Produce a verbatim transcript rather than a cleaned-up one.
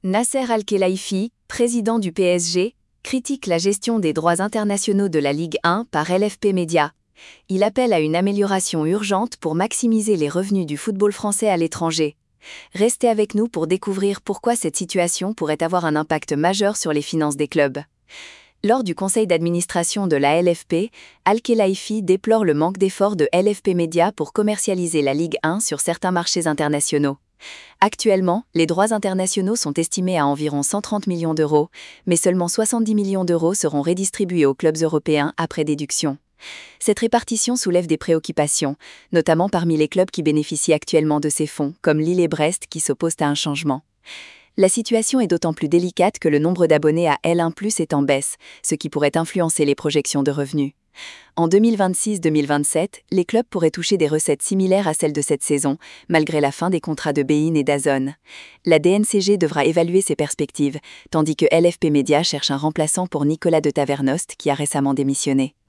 Nasser Al-Khelaifi, président du P S G, critique la gestion des droits internationaux de la Ligue un par L F P Média. Il appelle à une amélioration urgente pour maximiser les revenus du football français à l'étranger. Restez avec nous pour découvrir pourquoi cette situation pourrait avoir un impact majeur sur les finances des clubs. Lors du conseil d'administration de la L F P, Al-Khelaifi déplore le manque d'efforts de L F P Média pour commercialiser la Ligue un sur certains marchés internationaux. Actuellement, les droits internationaux sont estimés à environ cent trente millions d'euros, mais seulement soixante-dix millions d'euros seront redistribués aux clubs européens après déduction. Cette répartition soulève des préoccupations, notamment parmi les clubs qui bénéficient actuellement de ces fonds, comme Lille et Brest qui s'opposent à un changement. La situation est d'autant plus délicate que le nombre d'abonnés à L un plus est en baisse, ce qui pourrait influencer les projections de revenus. En deux mille vingt-six deux mille vingt-sept, les clubs pourraient toucher des recettes similaires à celles de cette saison, malgré la fin des contrats de beIN et DAZN. La D N C G devra évaluer ses perspectives, tandis que L F P Média cherche un remplaçant pour Nicolas de Tavernost qui a récemment démissionné.